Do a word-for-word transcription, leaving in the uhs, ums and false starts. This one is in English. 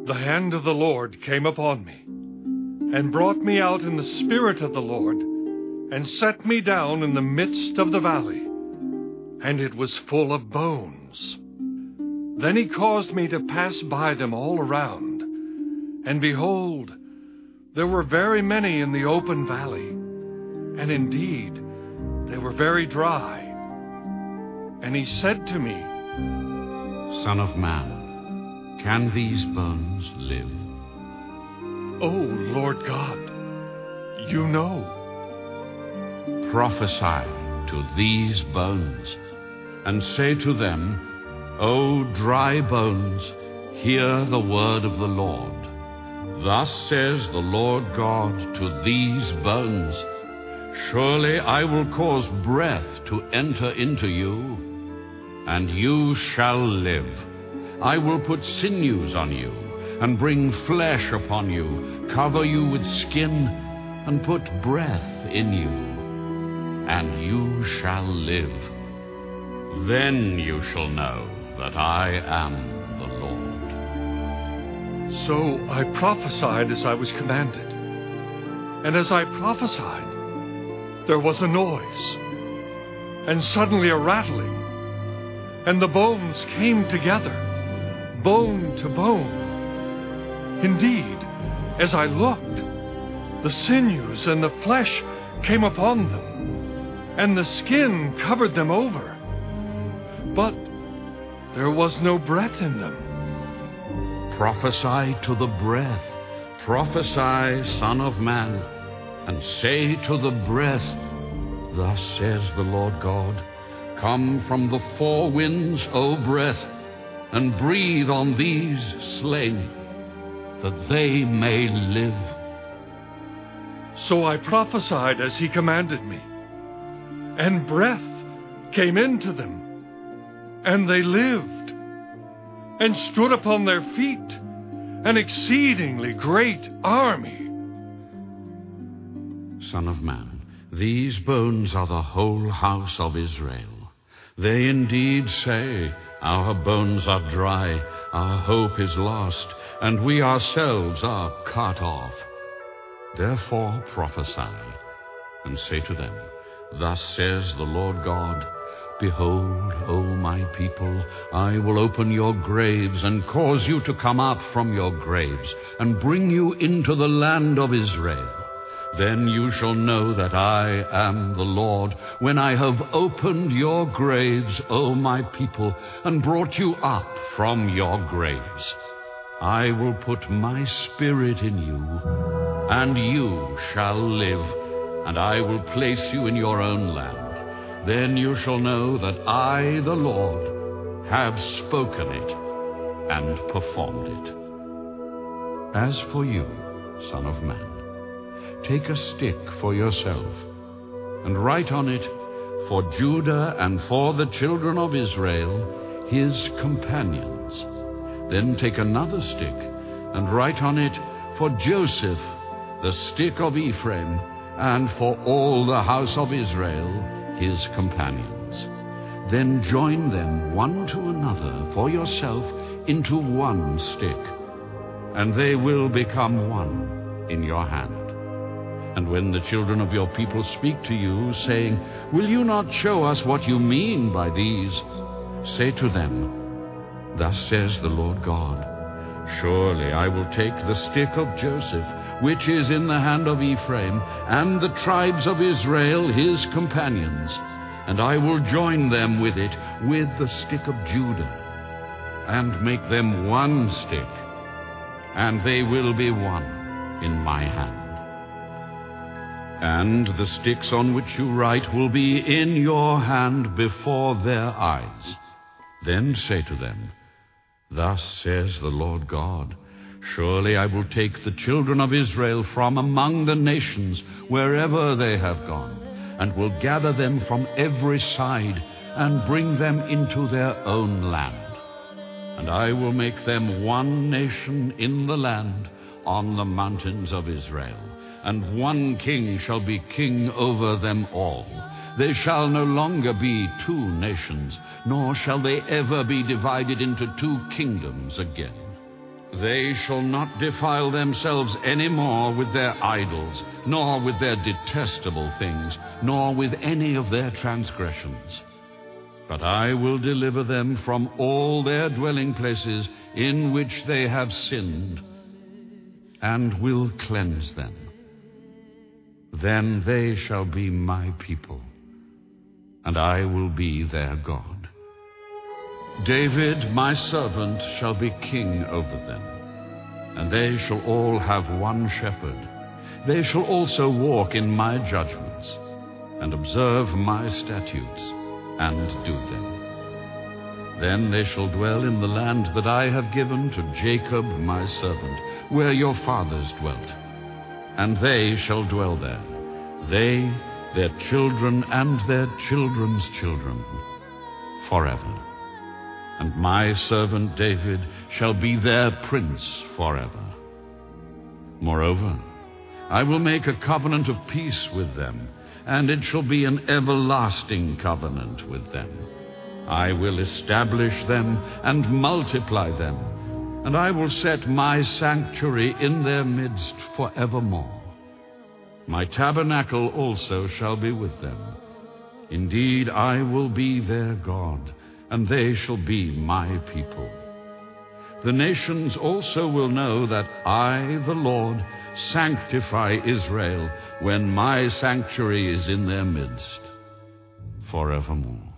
the hand of the Lord came upon me, and brought me out in the spirit of the Lord, and set me down in the midst of the valley, and it was full of bones. Then he caused me to pass by them all around, and behold, there were very many in the open valley, and indeed they were very dry. And he said to me, Son of man, can these bones live? O Lord God, you know. Prophesy to these bones, and say to them, O dry bones, hear the word of the Lord. Thus says the Lord God to these bones, Surely I will cause breath to enter into you, and you shall live. I will put sinews on you, and bring flesh upon you, cover you with skin, and put breath in you, and you shall live. Then you shall know that I am the Lord. So I prophesied as I was commanded. And as I prophesied, there was a noise, and suddenly a rattling, and the bones came together, bone to bone. Indeed, as I looked, the sinews and the flesh came upon them, and the skin covered them over. But there was no breath in them. Prophesy to the breath, prophesy, Son of man, and say to the breath, Thus says the Lord God, Come from the four winds, O breath, and breathe on these slain, that they may live. So I prophesied as he commanded me, and breath came into them, and they lived, and stood upon their feet, an exceedingly great army. Son of man, these bones are the whole house of Israel. They indeed say, Our bones are dry, our hope is lost, and we ourselves are cut off. Therefore prophesy, and say to them, Thus says the Lord God, Behold, O my people, I will open your graves and cause you to come up from your graves and bring you into the land of Israel. Then you shall know that I am the Lord, when I have opened your graves, O my people, and brought you up from your graves. I will put my spirit in you, and you shall live, and I will place you in your own land. Then you shall know that I, the Lord, have spoken it and performed it. As for you, Son of man, take a stick for yourself, and write on it, For Judah and for the children of Israel, his companions. Then take another stick, and write on it, For Joseph, the stick of Ephraim, and for all the house of Israel, his companions. Then join them one to another for yourself into one stick, and they will become one in your hand. And when the children of your people speak to you, saying, Will you not show us what you mean by these? Say to them, Thus says the Lord God, Surely I will take the stick of Joseph, which is in the hand of Ephraim, and the tribes of Israel his companions, and I will join them with it, with the stick of Judah, and make them one stick, and they will be one in my hand. And the sticks on which you write will be in your hand before their eyes. Then say to them, Thus says the Lord God, Surely I will take the children of Israel from among the nations wherever they have gone, and will gather them from every side and bring them into their own land. And I will make them one nation in the land on the mountains of Israel, and one king shall be king over them all. They shall no longer be two nations, nor shall they ever be divided into two kingdoms again. They shall not defile themselves any more with their idols, nor with their detestable things, nor with any of their transgressions. But I will deliver them from all their dwelling places in which they have sinned, and will cleanse them. Then they shall be my people, and I will be their God. David, my servant, shall be king over them, and they shall all have one shepherd. They shall also walk in my judgments, and observe my statutes, and do them. Then they shall dwell in the land that I have given to Jacob my servant, where your fathers dwelt. And they shall dwell there, they, their children, and their children's children, forever. And my servant David shall be their prince forever. Moreover, I will make a covenant of peace with them, and it shall be an everlasting covenant with them. I will establish them and multiply them, and I will set my sanctuary in their midst forevermore. My tabernacle also shall be with them. Indeed, I will be their God, and they shall be my people. The nations also will know that I, the Lord, sanctify Israel when my sanctuary is in their midst forevermore.